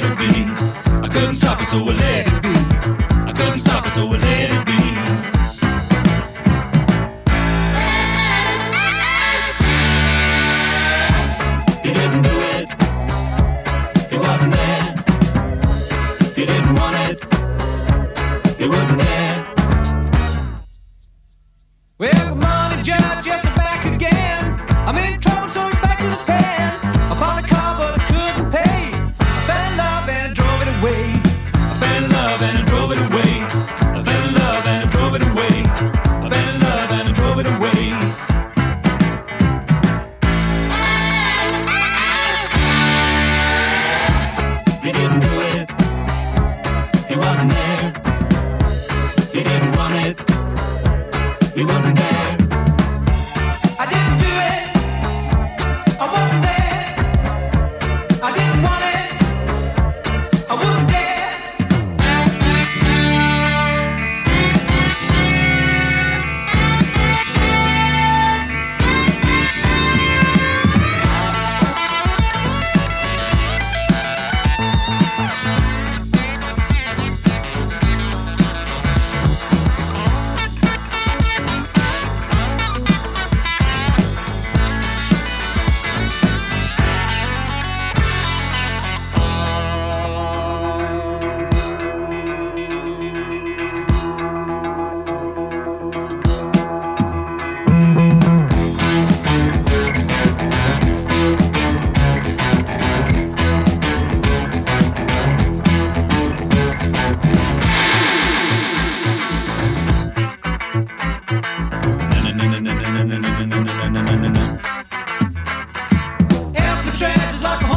let it be. I couldn't stop it, so I let it be. I couldn't stop it, so I let it be. He didn't do it. He wasn't there. He didn't want it. He wouldn't dare. Well, good morning, Judge, yes, I'm back again. I'm in trouble, so it's back to the pen. I found a car, but I couldn't pay. I fell in love and I drove it away. I fell in love and I drove it away. I fell in love and I drove it away. I fell in love and I drove it away. He didn't do it. He wasn't there. He didn't want it. He wouldn't dare. I didn't do it. I wasn't there. I didn't want it. I wouldn't dare. Empty trance is like a